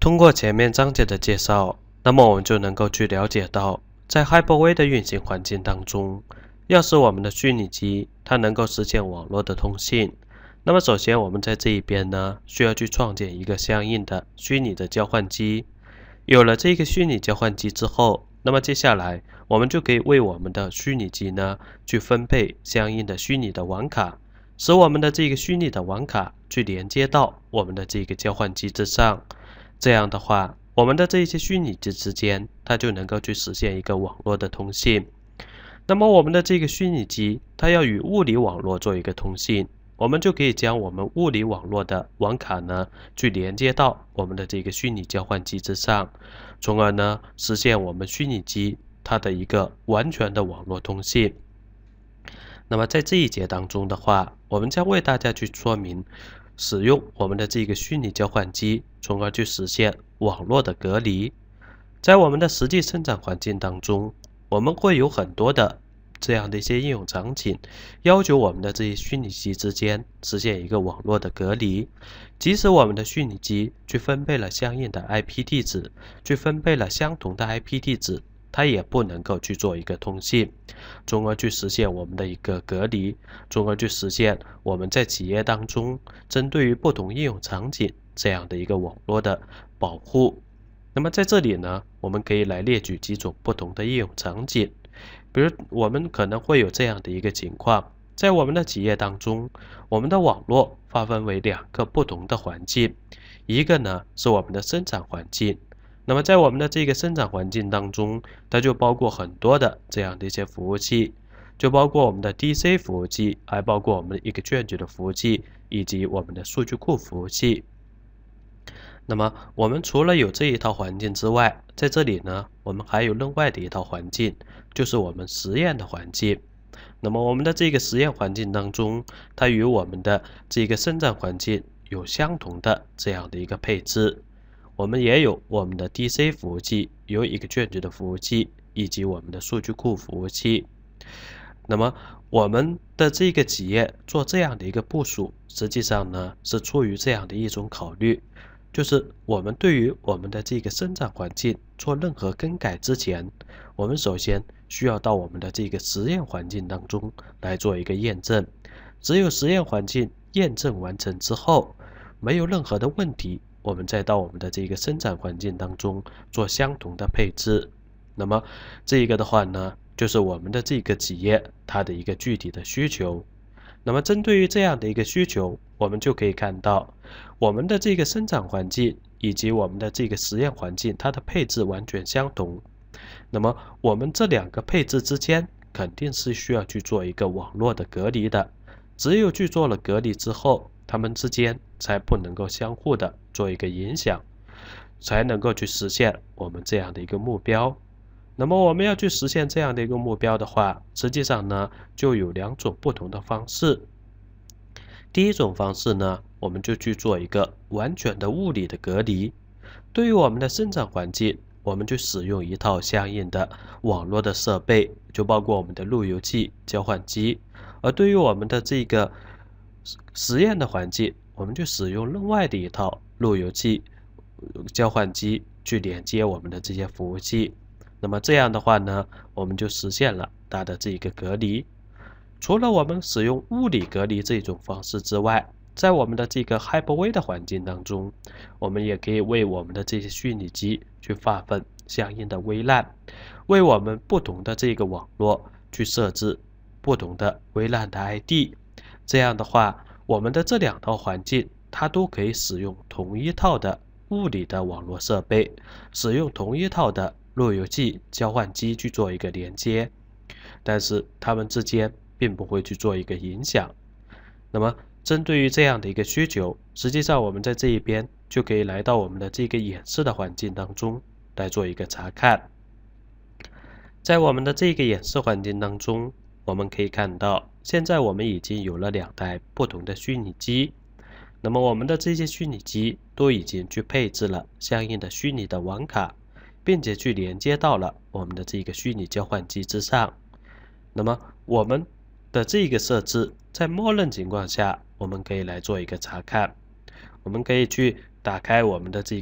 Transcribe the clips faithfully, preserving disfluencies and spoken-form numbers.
通过前面章节的介绍，那么我们就能够去了解到，在 Hyper-V 的运行环境当中，要使我们的虚拟机它能够实现网络的通信，那么首先我们在这一边呢，需要去创建一个相应的虚拟的交换机。有了这个虚拟交换机之后，那么接下来我们就可以为我们的虚拟机呢去分配相应的虚拟的网卡，使我们的这个虚拟的网卡去连接到我们的这个交换机之上。这样的话，我们的这些虚拟机之间，它就能够去实现一个网络的通信。那么我们的这个虚拟机，它要与物理网络做一个通信，我们就可以将我们物理网络的网卡呢，去连接到我们的这个虚拟交换机之上，从而呢，实现我们虚拟机它的一个完全的网络通信。那么在这一节当中的话，我们将为大家去说明使用我们的这个虚拟交换机，从而去实现网络的隔离。在我们的实际生产环境当中，我们会有很多的这样的一些应用场景，要求我们的这些虚拟机之间实现一个网络的隔离。即使我们的虚拟机去分配了相应的 I P 地址，去分配了相同的 I P 地址，它也不能够去做一个通信，从而去实现我们的一个隔离，从而去实现我们在企业当中针对于不同应用场景这样的一个网络的保护。那么在这里呢，我们可以来列举几种不同的应用场景。比如我们可能会有这样的一个情况，在我们的企业当中，我们的网络划分为两个不同的环境，一个呢是我们的生产环境。那么在我们的这个生产环境当中，它就包括很多的这样的一些服务器，就包括我们的 D C 服务器，还包括我们的 Exchange 的服务器，以及我们的数据库服务器。那么我们除了有这一套环境之外，在这里呢，我们还有另外的一套环境，就是我们实验的环境。那么我们的这个实验环境当中，它与我们的这个生产环境有相同的这样的一个配置。我们也有我们的 D C 服务器，有 Exchange 的服务器，以及我们的数据库服务器。那么我们的这个企业做这样的一个部署，实际上呢是出于这样的一种考虑，就是我们对于我们的这个生产环境做任何更改之前，我们首先需要到我们的这个实验环境当中来做一个验证。只有实验环境验证完成之后，没有任何的问题，我们再到我们的这个生产环境当中做相同的配置。那么这一个的话呢，就是我们的这个企业它的一个具体的需求。那么针对于这样的一个需求，我们就可以看到我们的这个生产环境以及我们的这个实验环境，它的配置完全相同。那么我们这两个配置之间肯定是需要去做一个网络的隔离的，只有去做了隔离之后，它们之间才不能够相互的做一个影响，才能够去实现我们这样的一个目标。那么我们要去实现这样的一个目标的话，实际上呢就有两种不同的方式。第一种方式呢，我们就去做一个完全的物理的隔离。对于我们的生产环境，我们就使用一套相应的网络的设备，就包括我们的路由器、交换机。而对于我们的这个实验的环境，我们就使用另外的一套路由器、交换机去连接我们的这些服务器。那么这样的话呢，我们就实现了它的这个隔离。除了我们使用物理隔离这种方式之外，在我们的这个 Hyper-V 的环境当中，我们也可以为我们的这些虚拟机去发放相应的微 LAN， 为我们不同的这个网络去设置不同的微 LAN 的 I D。这样的话，我们的这两套环境，它都可以使用同一套的物理的网络设备，使用同一套的路由器、交换机去做一个连接，但是它们之间并不会去做一个影响。那么针对于这样的一个需求，实际上我们在这一边就可以来到我们的这个演示的环境当中来做一个查看。在我们的这个演示环境当中，我们可以看到现在我们已经有了两台不同的虚拟机。那么我们的这些虚拟机都已经去配置了相应的虚拟的网卡，并且去连接到了我们的这个虚拟交换机之上。那么我们的这个设置在默认情况下，我们可以来做一个查看。我们可以去打开我们的这个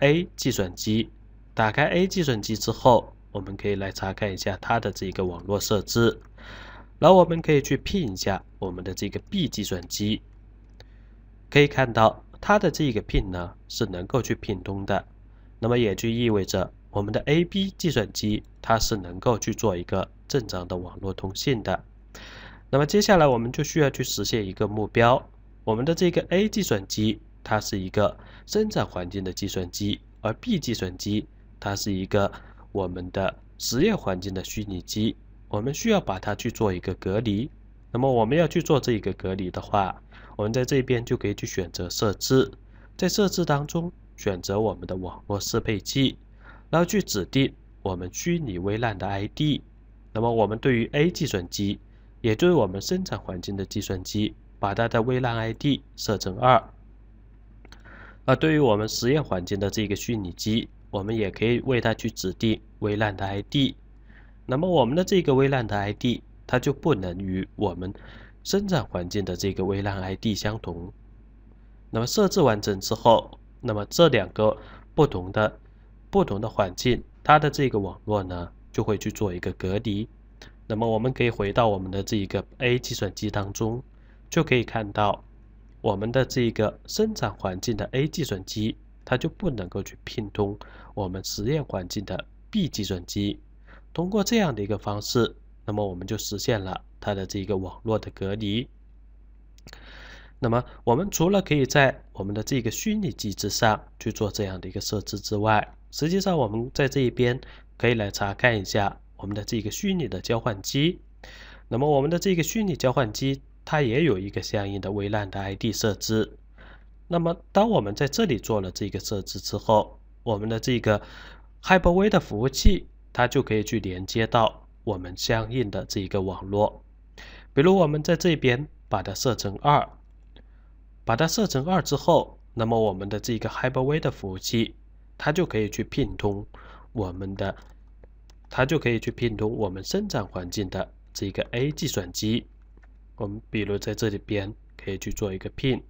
A 计算机。打开 A 计算机之后，我们可以来查看一下它的这个网络设置。然后我们可以去拼一下我们的这个 B 计算机。可以看到它的这个拼呢是能够去拼通的，那么也就意味着我们的 A B 计算机它是能够去做一个正常的网络通信的。那么接下来我们就需要去实现一个目标，我们的这个 A 计算机它是一个生产环境的计算机，而 B 计算机它是一个我们的实验环境的虚拟机，我们需要把它去做一个隔离。那么我们要去做这个隔离的话，我们在这边就可以去选择设置，在设置当中选择我们的网络适配器，然后去指定我们虚拟微 LAN 的 I D。 那么我们对于 A 计算机，也就是我们生产环境的计算机，把它的微 LAN I D 设成二。而对于我们实验环境的这个虚拟机，我们也可以为它去指定微 LAN 的 I D。 那么我们的这个微 LAN 的 I D 它就不能与我们生产环境的这个微 LAN I D 相同。那么设置完成之后，那么这两个不同的不同的环境，它的这个网络呢就会去做一个隔离。那么我们可以回到我们的这个 A 计算机当中，就可以看到我们的这个生产环境的 A 计算机，它就不能够去拼通我们实验环境的 B 计算机。通过这样的一个方式，那么我们就实现了它的这个网络的隔离。那么我们除了可以在我们的这个虚拟机之上去做这样的一个设置之外，实际上我们在这一边可以来查看一下我们的这个虚拟的交换机。那么我们的这个虚拟交换机它也有一个相应的微 LAN 的 I D 设置。那么当我们在这里做了这个设置之后，我们的这个 Hyper-V 的服务器它就可以去连接到我们相应的这个网络。比如我们在这边把它设成二，把它设成二之后，那么我们的这个 Hyper-V 的服务器它就可以去拼通我们的它就可以去拼通我们生产环境的这个 A 计算机。我们比如在这里边可以去做一个拼。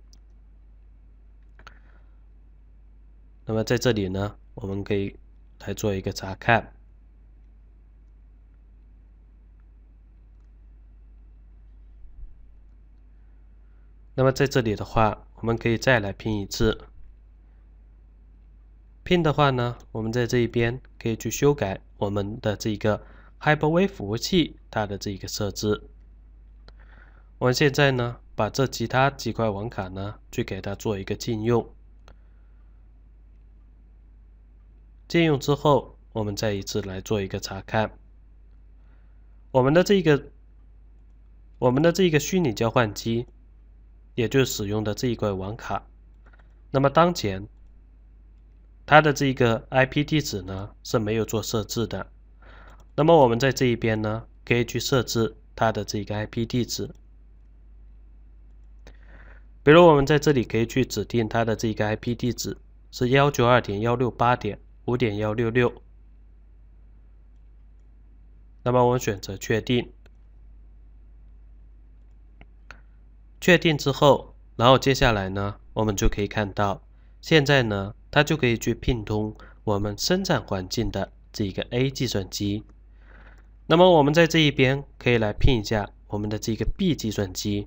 那么在这里呢，我们可以来做一个查看。那么在这里的话，我们可以再来拼一次。拼的话呢，我们在这一边可以去修改我们的这个 Hyper-V 服务器它的这个设置。我们现在呢，把这其他几块网卡呢，去给它做一个禁用。禁用之后，我们再一次来做一个查看。我们的这个我们的这个虚拟交换机，也就是使用的这一块网卡，那么当前它的这个 I P 地址呢是没有做设置的。那么我们在这一边呢，可以去设置它的这个 I P 地址。比如我们在这里可以去指定它的这个 I P 地址是 一九二点一六八点五点一六六。那么我们选择确定。确定之后，然后接下来呢，我们就可以看到，现在呢，它就可以去拼通我们生产环境的这个 A 计算机。那么我们在这一边可以来拼一下我们的这个 B 计算机。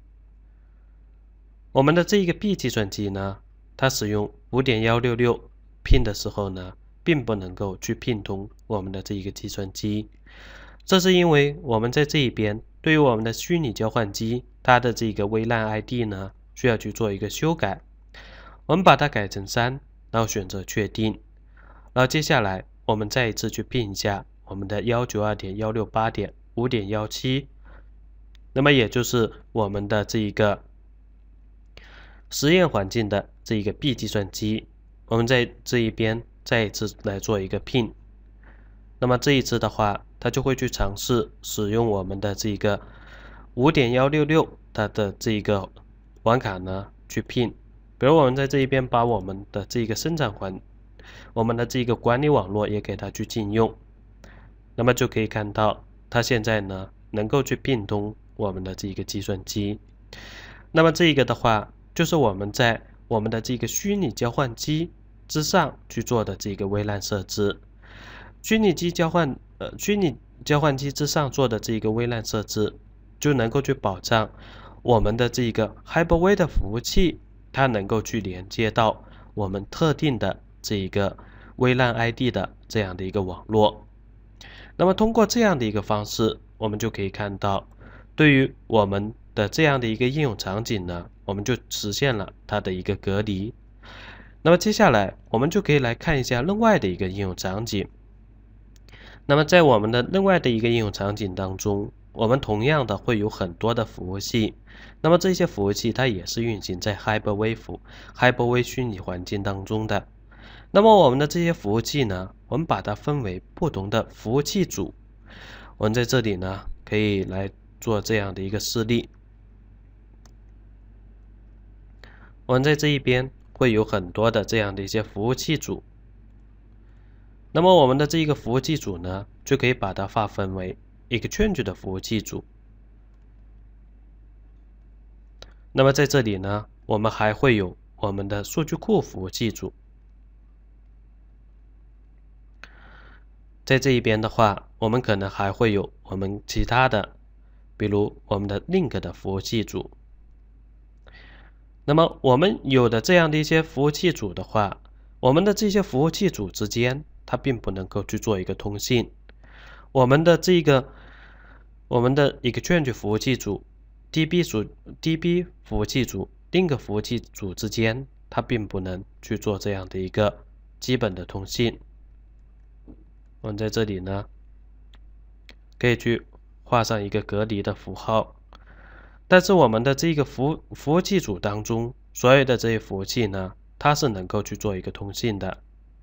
我们的这个 B 计算机呢，它使用 五点一六六 拼的时候呢，并不能够去拼通我们的这一个计算机。这是因为我们在这一边对于我们的虚拟交换机它的这个微 LAN I D 呢，需要去做一个修改。我们把它改成三，然后选择确定。然后接下来我们再一次去拼一下我们的 一九二点一六八点五点一七，那么也就是我们的这一个实验环境的这一个 B 计算机。我们在这一边再一次来做一个拼。那么这一次的话，它就会去尝试使用我们的这个 五点一六六 它的这一个网卡呢去拼。比如我们在这一边把我们的这个生产环我们的这个管理网络也给它去禁用，那么就可以看到它现在呢能够去拼通我们的这个计算机。那么这个的话，就是我们在我们的这个虚拟交换机之上去做的这个微烂设置。虚拟机交换呃虚拟交换机之上做的这个微烂设置，就能够去保障我们的这个 Hyper-V 的服务器，它能够去连接到我们特定的这一个微烂 I D 的这样的一个网络。那么通过这样的一个方式，我们就可以看到，对于我们的这样的一个应用场景呢，我们就实现了它的一个隔离。那么接下来我们就可以来看一下另外的一个应用场景。那么在我们的另外的一个应用场景当中，我们同样的会有很多的服务器。那么这些服务器它也是运行在 Hyper-V 服 Hyper-V 虚拟环境当中的。那么我们的这些服务器呢，我们把它分为不同的服务器组。我们在这里呢，可以来做这样的一个示例。我们在这一边会有很多的这样的一些服务器组。那么我们的这一个服务器组呢，就可以把它划分为 Exchange 的服务器组。那么在这里呢，我们还会有我们的数据库服务器组。在这一边的话，我们可能还会有我们其他的，比如我们的 Link 的服务器组。那么我们有的这样的一些服务器组的话，我们的这些服务器组之间，它并不能够去做一个通信。我们的这个我们的 Exchange 服务器组、D B 组、D B 服务器组、Link 服务器组之间，它并不能去做这样的一个基本的通信。我们在这里呢，可以去画上一个隔离的符号。但是我们的这个服服务器组当中，所有的这些服务器呢，它是能够去做一个通信的。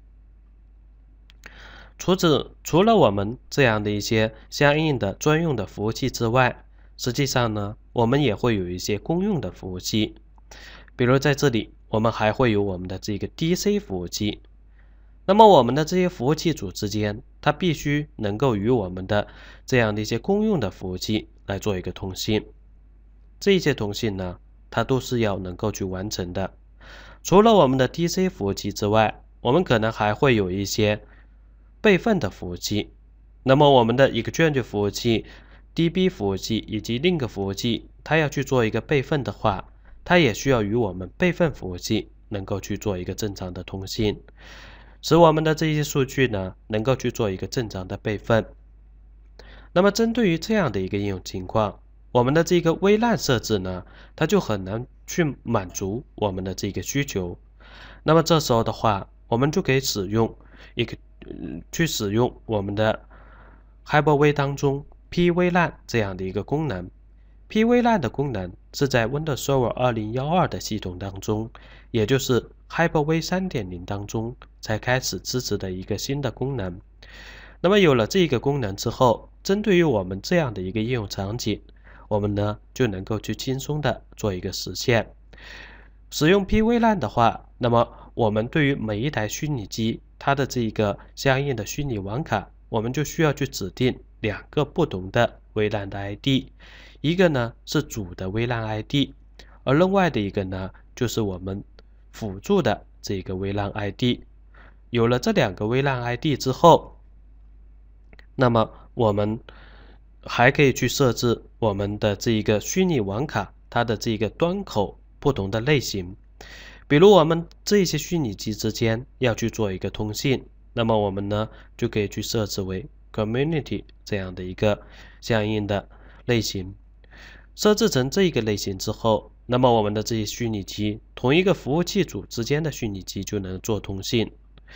除此，除了我们这样的一些相应的专用的服务器之外，实际上呢，我们也会有一些公用的服务器。比如在这里，我们还会有我们的这个 D C 服务器。那么我们的这些服务器组之间，它必须能够与我们的这样的一些公用的服务器来做一个通信。这些通信呢，它都是要能够去完成的。除了我们的 D C 服务器之外，我们可能还会有一些备份的服务器。那么我们的 Exchange 服务器、D B 服务器以及 Link 服务器，它要去做一个备份的话，它也需要与我们备份服务器能够去做一个正常的通信，使我们的这些数据呢，能够去做一个正常的备份。那么针对于这样的一个应用情况，我们的这个微烂设置呢，它就很难去满足我们的这个需求。那么这时候的话，我们就可以使用一个、呃、去使用我们的 Hyper-V 当中 P 微烂这样的一个功能。P 微烂的功能是在 Windows Server 二零一二的系统当中，也就是 Hyper-V 三点零 当中才开始支持的一个新的功能。那么有了这个功能之后，针对于我们这样的一个应用场景，我们呢就能够去轻松的做一个实现。使用 P 微烂的话，那么我们对于每一台虚拟机，它的这一个相应的虚拟网卡，我们就需要去指定两个不同的微烂的 I D， 一个呢是主的微烂 I D， 而另外的一个呢就是我们辅助的这个微烂 I D。有了这两个微烂 I D 之后，那么我们还可以去设置我们的这一个虚拟网卡它的这个端口不同的类型。比如我们这些虚拟机之间要去做一个通信，那么我们呢就可以去设置为 Community 这样的一个相应的类型。设置成这一个类型之后，那么我们的这些虚拟机同一个服务器组之间的虚拟机就能做通信。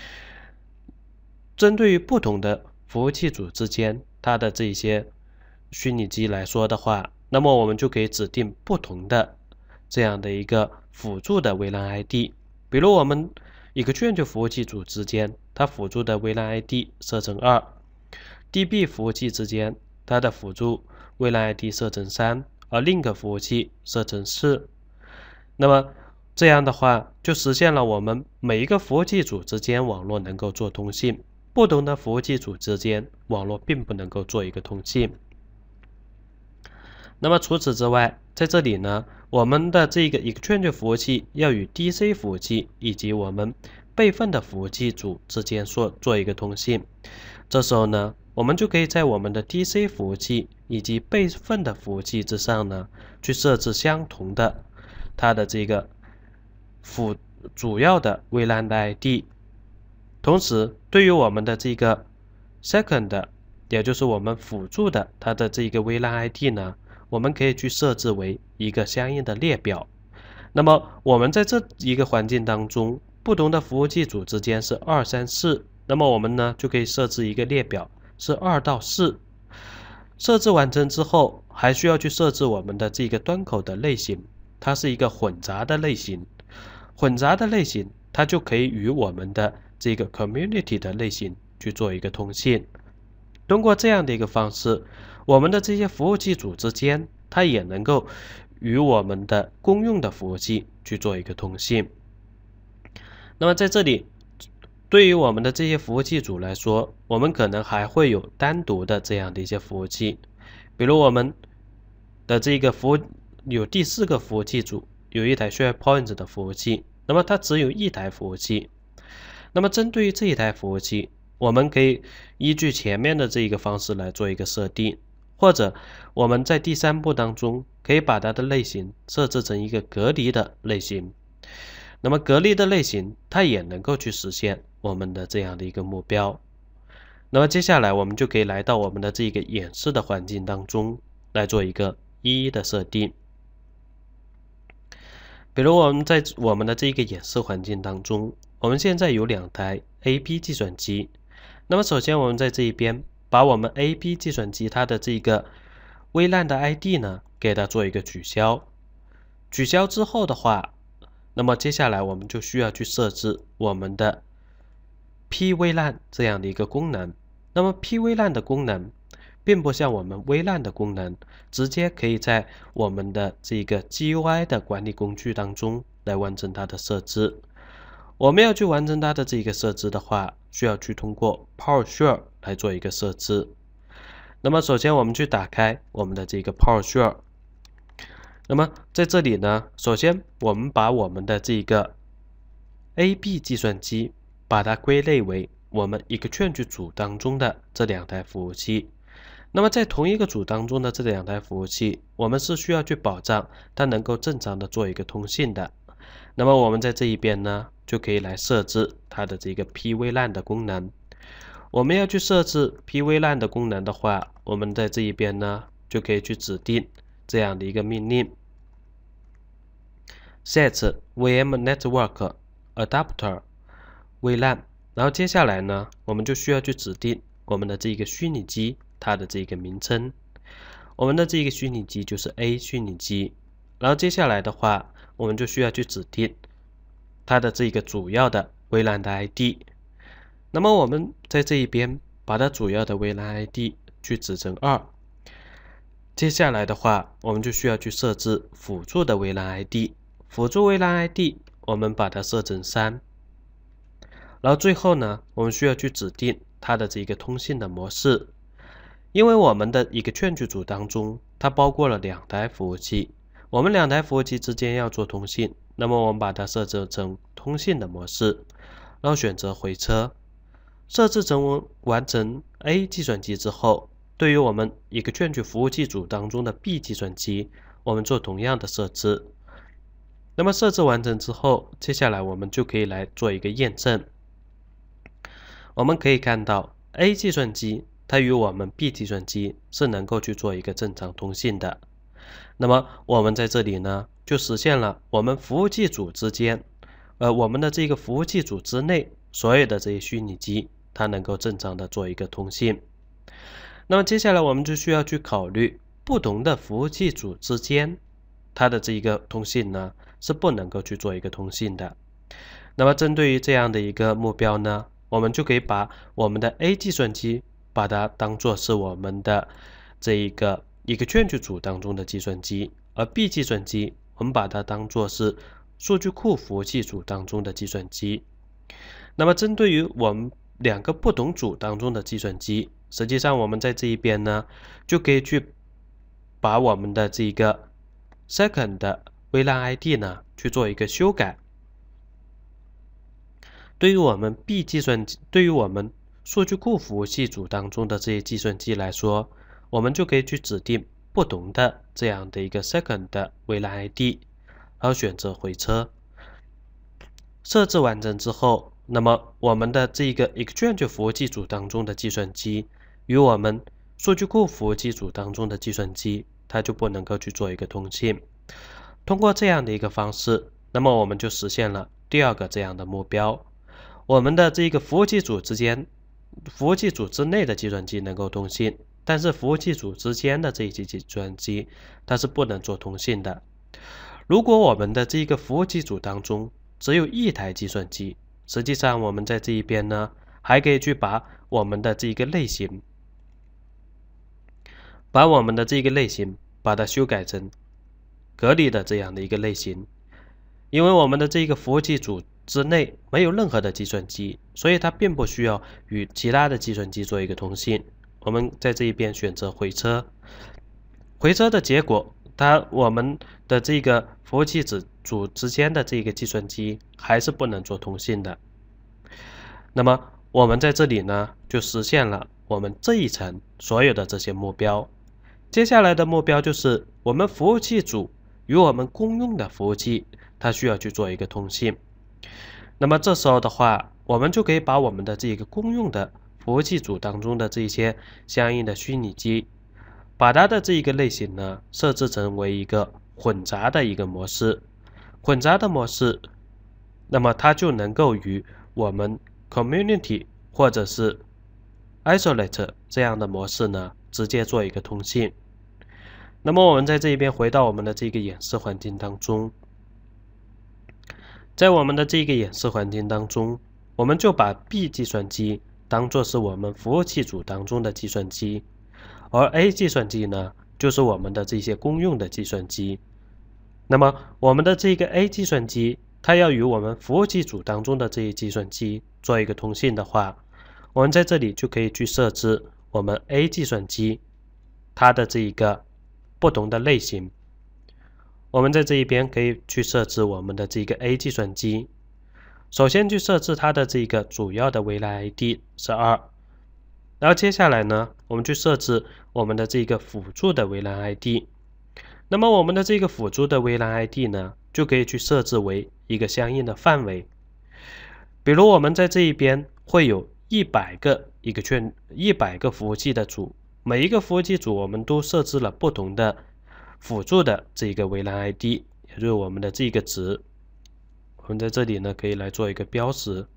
针对于不同的服务器组之间它的这些虚拟机来说的话，那么我们就可以指定不同的这样的一个辅助的微烂 I D。 比如我们 Exchange 服务器组之间，它辅助的微烂 I D 设成二， D B 服务器之间它的辅助微烂 I D 设成三，而 Link 服务器设成四。那么这样的话就实现了我们每一个服务器组之间网络能够做通信，不同的服务器组之间网络并不能够做一个通信。那么除此之外，在这里呢，我们的这个 Exchange 服务器要与 D C 服务器以及我们备份的服务器组之间做做一个通信。这时候呢，我们就可以在我们的 D C 服务器以及备份的服务器之上呢，去设置相同的它的这个辅主要的 V LAN 的 I D。同时，对于我们的这个 second， 也就是我们辅助的它的这个 V LAN I D 呢，我们可以去设置为一个相应的列表。那么我们在这一个环境当中，不同的服务器组之间是二、三、四，那么我们呢就可以设置一个列表，是二到四。设置完成之后，还需要去设置我们的这个端口的类型，它是一个混杂的类型。混杂的类型，它就可以与我们的这个 community 的类型去做一个通信。通过这样的一个方式，我们的这些服务器组之间，它也能够与我们的公用的服务器去做一个通信。那么在这里，对于我们的这些服务器组来说，我们可能还会有单独的这样的一些服务器，比如我们的这个服务有第四个服务器组，有一台 SharePoint 的服务器，那么它只有一台服务器。那么针对于这一台服务器，我们可以依据前面的这一个方式来做一个设定，或者我们在第三步当中可以把它的类型设置成一个隔离的类型。那么隔离的类型，它也能够去实现我们的这样的一个目标。那么接下来我们就可以来到我们的这个演示的环境当中来做一个一一的设定。比如我们在我们的这个演示环境当中，我们现在有两台 A P 计算机。那么首先我们在这一边把我们 A P 计算机它的这个 V LAN 的 I D 呢，给它做一个取消。取消之后的话，那么接下来我们就需要去设置我们的 P V LAN 这样的一个功能。那么 P V LAN 的功能并不像我们 V LAN 的功能，直接可以在我们的这个 G U I 的管理工具当中来完成它的设置。我们要去完成它的这个设置的话，需要去通过 PowerShell 来做一个设置。那么首先我们去打开我们的这个 PowerShell。那么在这里呢，首先我们把我们的这个 A P 计算机把它归类为我们 Exchange 组当中的这两台服务器。那么在同一个组当中的这两台服务器，我们是需要去保障它能够正常的做一个通信的。那么我们在这一边呢，就可以来设置它的这个 P V LAN 的功能。我们要去设置 P V LAN 的功能的话，我们在这一边呢，就可以去指定这样的一个命令 set V M network adapter V LAN。 然后接下来呢，我们就需要去指定我们的这个虚拟机它的这个名称。我们的这个虚拟机就是 A 虚拟机。然后接下来的话，我们就需要去指定它的这个主要的 V LAN 的 I D。 那么我们在这一边把它主要的 V LAN I D 去指成二。接下来的话，我们就需要去设置辅助的 V LAN I D。 辅助 V LAN I D 我们把它设成三。然后最后呢，我们需要去指定它的这个通信的模式。因为我们的一个Exchange组当中，它包括了两台服务器，我们两台服务器之间要做通信，那么我们把它设置成通信的模式，然后选择回车。设置成完成 A 计算机之后，对于我们一个Exchange服务器组当中的 B 计算机，我们做同样的设置。那么设置完成之后，接下来我们就可以来做一个验证。我们可以看到 A 计算机它与我们 B 计算机是能够去做一个正常通信的。那么我们在这里呢，就实现了我们服务器组之间，呃，我们的这个服务器组之内所有的这些虚拟机，它能够正常的做一个通信。那么接下来我们就需要去考虑不同的服务器组之间，它的这一个通信呢，是不能够去做一个通信的。那么针对于这样的一个目标呢，我们就可以把我们的 A 计算机把它当作是我们的这一个一个Exchange组当中的计算机，而 B 计算机我们把它当作是数据库服务器组当中的计算机。那么针对于我们两个不同组当中的计算机，实际上我们在这一边呢，就可以去把我们的这个 second 的 V LAN I D 呢去做一个修改。 对于我们 B 计算机，对于我们数据库服务器组当中的这些计算机来说，我们就可以去指定不同的这样的一个 second 的微栏 I D， 然后选择回车。设置完成之后，那么我们的这个 Exchange 服务器组当中的计算机与我们数据库服务器组当中的计算机，它就不能够去做一个通信。通过这样的一个方式，那么我们就实现了第二个这样的目标。我们的这个服务器组之间，服务器组之内的计算机能够通信，但是服务器组之间的这一级计算机，它是不能做通信的。如果我们的这个服务器组当中只有一台计算机，实际上我们在这一边呢，还可以去把我们的这个类型，把我们的这个类型把它修改成隔离的这样的一个类型。因为我们的这个服务器组之内没有任何的计算机，所以它并不需要与其他的计算机做一个通信。我们在这一边选择回车，回车的结果，它我们的这个服务器组之间的这个计算机还是不能做通信的。那么我们在这里呢，就实现了我们这一层所有的这些目标。接下来的目标就是我们服务器组与我们公用的服务器，它需要去做一个通信。那么这时候的话，我们就可以把我们的这个公用的服务器组当中的这些相应的虚拟机，把它的这一个类型呢，设置成为一个混杂的一个模式。混杂的模式，那么它就能够与我们 community 或者是 isolate 这样的模式呢，直接做一个通信。那么我们在这一边回到我们的这个演示环境当中，在我们的这个演示环境当中，我们就把 B 计算机当作是我们服务器组当中的计算机，而 A 计算机呢，就是我们的这些公用的计算机。那么我们的这个 A 计算机，它要与我们服务器组当中的这些计算机做一个通信的话，我们在这里就可以去设置我们 A 计算机它的这一个不同的类型。我们在这一边可以去设置我们的这个 A 计算机，首先去设置它的这个主要的微栏 I D 是二，然后接下来呢，我们去设置我们的这个辅助的微栏 I D。那么我们的这个辅助的微栏 I D 呢，就可以去设置为一个相应的范围。比如我们在这一边会有一百个一个圈一百个服务器的组，每一个服务器组我们都设置了不同的辅助的这个微栏 I D， 也就是我们的这个值。我们在这里呢可以来做一个标识，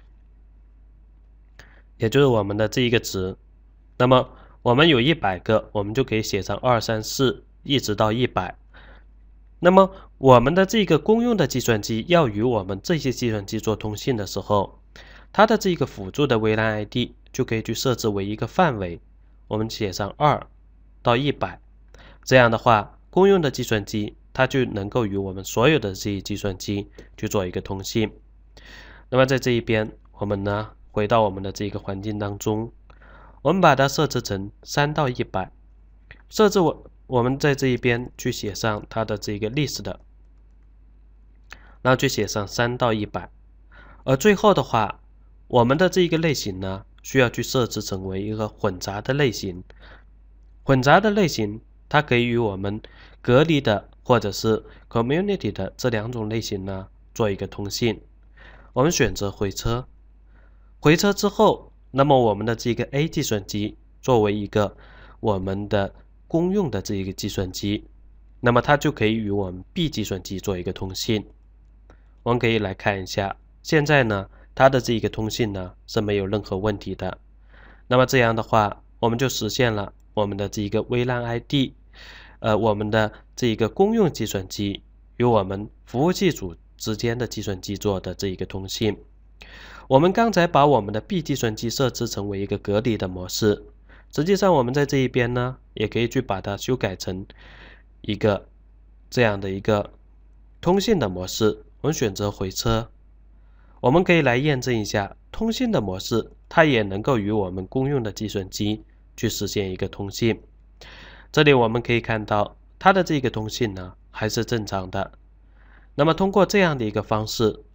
也就是我们的这一个值。那么我们有一百个，我们就可以写上二三四一直到一百。那么我们的这个公用的计算机要与我们这些计算机做通信的时候，它的这个辅助的微栏 I D 就可以去设置为一个范围，我们写上二到一百。这样的话，公用的计算机它就能够与我们所有的这些计算机去做一个通信。那么在这一边，我们呢回到我们的这个环境当中，我们把它设置成三到一百，设置我我们在这一边去写上它的这个 list 的，然后去写上三到一百。而最后的话，我们的这一个类型呢，需要去设置成为一个混杂的类型。混杂的类型，它可以与我们隔离的或者是 community 的这两种类型呢做一个通信。我们选择回车，回车之后，那么我们的这个 A 计算机作为一个我们的公用的这一个计算机，那么它就可以与我们 B 计算机做一个通信。我们可以来看一下，现在呢，它的这一个通信呢是没有任何问题的。那么这样的话，我们就实现了我们的这一个微栏 I D， 呃，我们的这一个公用计算机与我们服务器组之间的计算机做的这一个通信。我们刚才把我们的 B 计算机设置成为一个隔离的模式，实际上我们在这一边呢，也可以去把它修改成一个这样的一个通信的模式。我们选择回车，我们可以来验证一下通信的模式，它也能够与我们公用的计算机去实现一个通信。这里我们可以看到它的这个通信呢还是正常的。那么通过这样的一个方式，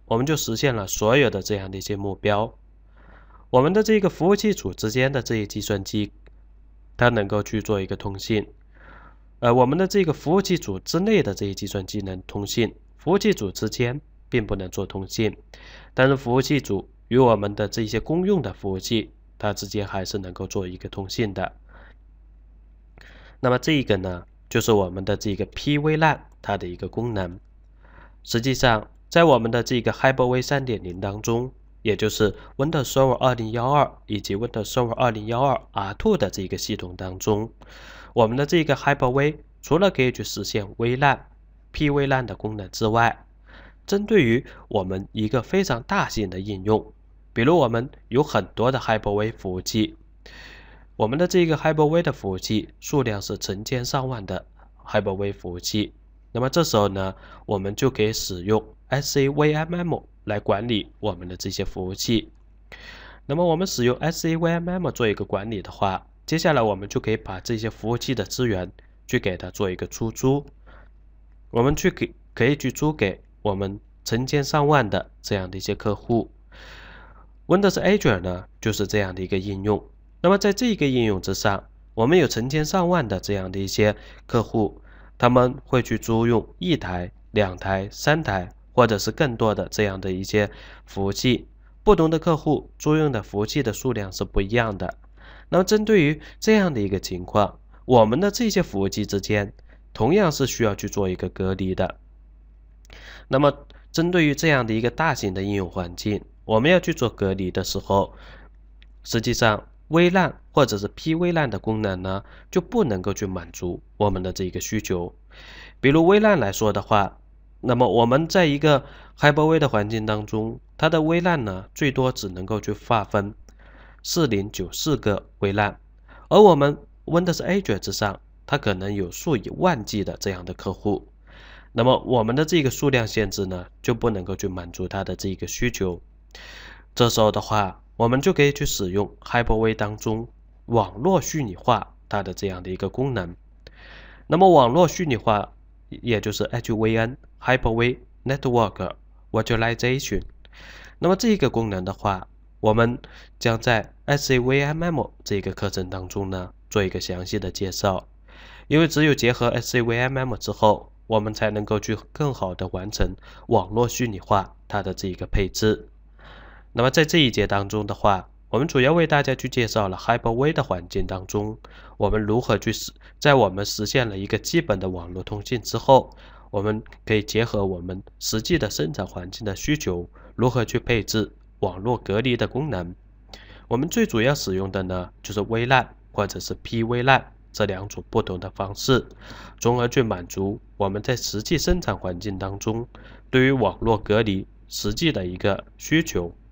我们就实现了所有的这样的一些目标。我们的这个服务器组之间的这些计算机，它能够去做一个通信。呃，我们的这个服务器组之内的这些计算机能通信，服务器组之间并不能做通信，但是服务器组与我们的这些公用的服务器，它之间还是能够做一个通信的。那么这一个呢，就是我们的这个 P V LAN 它的一个功能。实际上，在我们的这个 Hyper-V 三点零 当中，也就是 Windows Server 二零一二以及 Windows Server 二零一二 R 二 的这个系统当中，我们的这个 Hyper-V 除了可以去实现 V LAN、P V LAN 的功能之外，针对于我们一个非常大型的应用，比如我们有很多的 Hyper-V 服务器，我们的这个 Hyper-V 的服务器数量是成千上万的 Hyper-V 服务器，那么这时候呢，我们就可以使用 S A V M M 来管理我们的这些服务器。那么我们使用 S A V M M 做一个管理的话，接下来我们就可以把这些服务器的资源去给它做一个出租，我们去给可以去租给我们成千上万的这样的一些客户。Windows Azure 呢，就是这样的一个应用。那么在这个应用之上，我们有成千上万的这样的一些客户，他们会去租用一台、两台、三台，或者是更多的这样的一些服务器。不同的客户租用的服务器的数量是不一样的。那么针对于这样的一个情况，我们的这些服务器之间同样是需要去做一个隔离的。那么针对于这样的一个大型的应用环境，我们要去做隔离的时候，实际上 V LAN 或者是 P V LAN 的功能呢，就不能够去满足我们的这个需求。比如 V LAN 来说的话，那么我们在一个 Hyper-V 的环境当中，它的 V LAN 呢，最多只能够去划分四零九四个 V LAN， 而我们 Windows Azure 之上，它可能有数以万计的这样的客户。那么我们的这个数量限制呢，就不能够去满足它的这个需求。这时候的话，我们就可以去使用 Hyper-V 当中网络虚拟化它的这样的一个功能。那么网络虚拟化也就是 H V N Hyper-V Network Virtualization。那么这个功能的话，我们将在 S A V M M 这个课程当中呢做一个详细的介绍。因为只有结合 S A V M M 之后，我们才能够去更好的完成网络虚拟化它的这一个配置。那么在这一节当中的话，我们主要为大家去介绍了 Hyper-V 的环境当中，我们如何去实在我们实现了一个基本的网络通信之后，我们可以结合我们实际的生产环境的需求，如何去配置网络隔离的功能。我们最主要使用的呢，就是 V LAN 或者是 P V LAN 这两种不同的方式，从而去满足我们在实际生产环境当中对于网络隔离实际的一个需求。